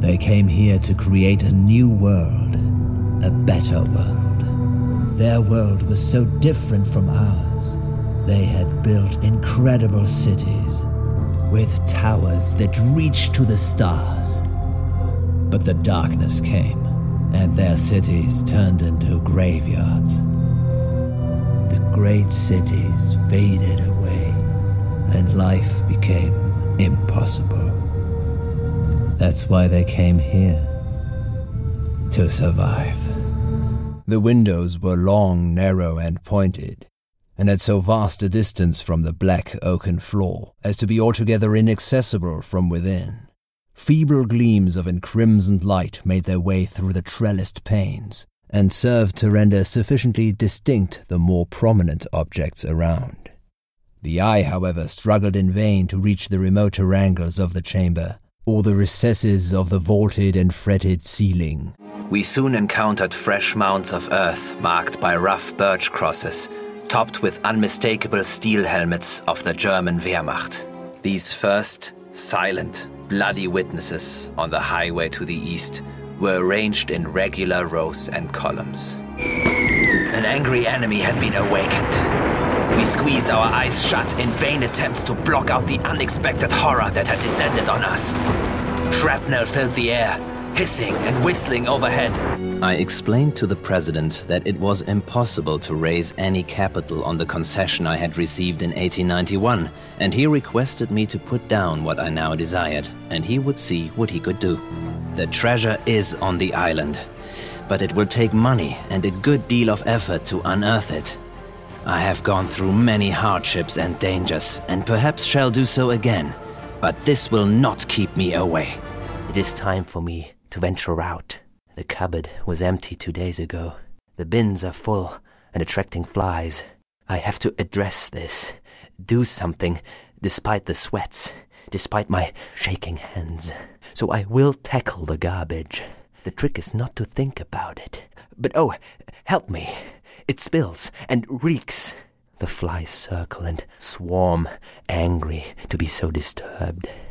They came here to create a new world, a better world. Their world was so different from ours. They had built incredible cities with towers that reached to the stars. But the darkness came, and their cities turned into graveyards. The great cities faded away, and life became impossible. That's why they came here, to survive. The windows were long, narrow, and pointed, and at so vast a distance from the black oaken floor as to be altogether inaccessible from within. Feeble gleams of encrimsoned light made their way through the trellised panes, and served to render sufficiently distinct the more prominent objects around. The eye, however, struggled in vain to reach the remoter angles of the chamber, or the recesses of the vaulted and fretted ceiling. We soon encountered fresh mounds of earth marked by rough birch crosses, topped with unmistakable steel helmets of the German Wehrmacht. These first, silent, bloody witnesses on the highway to the east were arranged in regular rows and columns. An angry enemy had been awakened. We squeezed our eyes shut in vain attempts to block out the unexpected horror that had descended on us. Shrapnel filled the air, hissing and whistling overhead. I explained to the president that it was impossible to raise any capital on the concession I had received in 1891, and he requested me to put down what I now desired, and he would see what he could do. The treasure is on the island, but it will take money and a good deal of effort to unearth it. I have gone through many hardships and dangers, and perhaps shall do so again, but this will not keep me away. It is time for me to venture out. The cupboard was empty 2 days ago. The bins are full and attracting flies. I have to address this, do something, despite the sweats, despite my shaking hands. So I will tackle the garbage. The trick is not to think about it. But oh, help me. It spills and reeks. The flies circle and swarm, angry to be so disturbed.